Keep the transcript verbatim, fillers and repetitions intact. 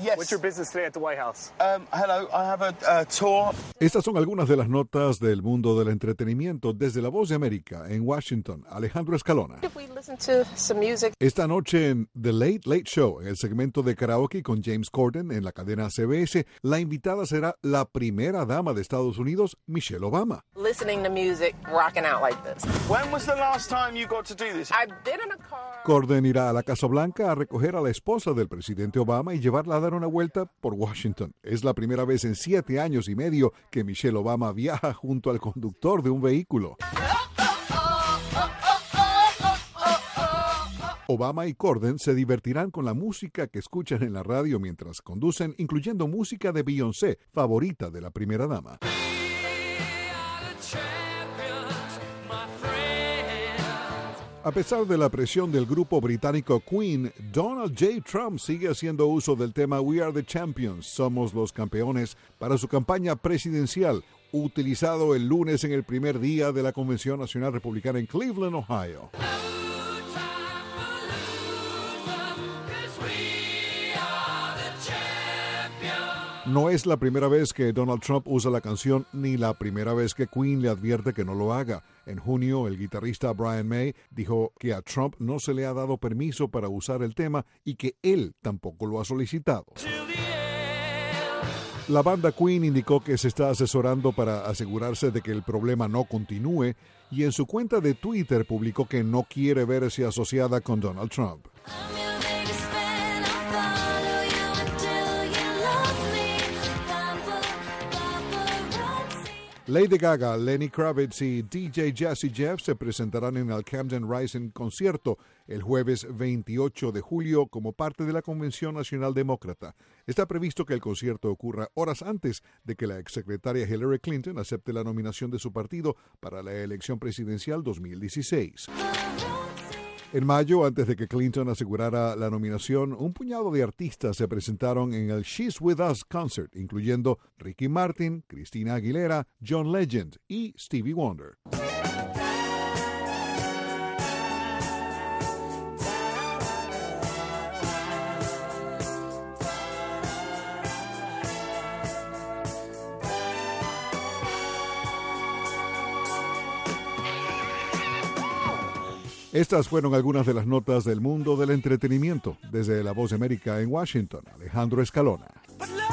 Yes. What's your business today at the White House? Um, hello, I have a, a tour. Estas son algunas de las notas del mundo del entretenimiento desde La Voz de América en Washington. Alejandro Escalona. If we listen to some music. Esta noche en The Late Late Show, en el segmento de karaoke con James Corden en la cadena C B S, la invitada será la primera dama de Estados Unidos, Michelle Obama. Listening to music, rocking out like this. When was the last time you got to do this? I've been in a car. Corden irá a la Casa Blanca a recoger a la esposa del presidente Obama y llevarla a dar una vuelta por Washington. Es la primera vez en siete años y medio que Michelle Obama viaja junto al conductor de un vehículo. Obama y Corden se divertirán con la música que escuchan en la radio mientras conducen, incluyendo música de Beyoncé, favorita de la primera dama. A pesar de la presión del grupo británico Queen, Donald J. Trump sigue haciendo uso del tema We Are the Champions, somos los campeones, para su campaña presidencial, utilizado el lunes en el primer día de la Convención Nacional Republicana en Cleveland, Ohio. No es la primera vez que Donald Trump usa la canción, ni la primera vez que Queen le advierte que no lo haga. En junio, el guitarrista Brian May dijo que a Trump no se le ha dado permiso para usar el tema y que él tampoco lo ha solicitado. La banda Queen indicó que se está asesorando para asegurarse de que el problema no continúe y en su cuenta de Twitter publicó que no quiere verse asociada con Donald Trump. Lady Gaga, Lenny Kravitz y D J Jazzy Jeff se presentarán en el Camden Rising concierto el jueves veintiocho de julio como parte de la Convención Nacional Demócrata. Está previsto que el concierto ocurra horas antes de que la exsecretaria Hillary Clinton acepte la nominación de su partido para la elección presidencial dos mil dieciséis. En mayo, antes de que Clinton asegurara la nominación, un puñado de artistas se presentaron en el She's With Us concert, incluyendo Ricky Martin, Christina Aguilera, John Legend y Stevie Wonder. Estas fueron algunas de las notas del mundo del entretenimiento. Desde La Voz de América en Washington, Alejandro Escalona.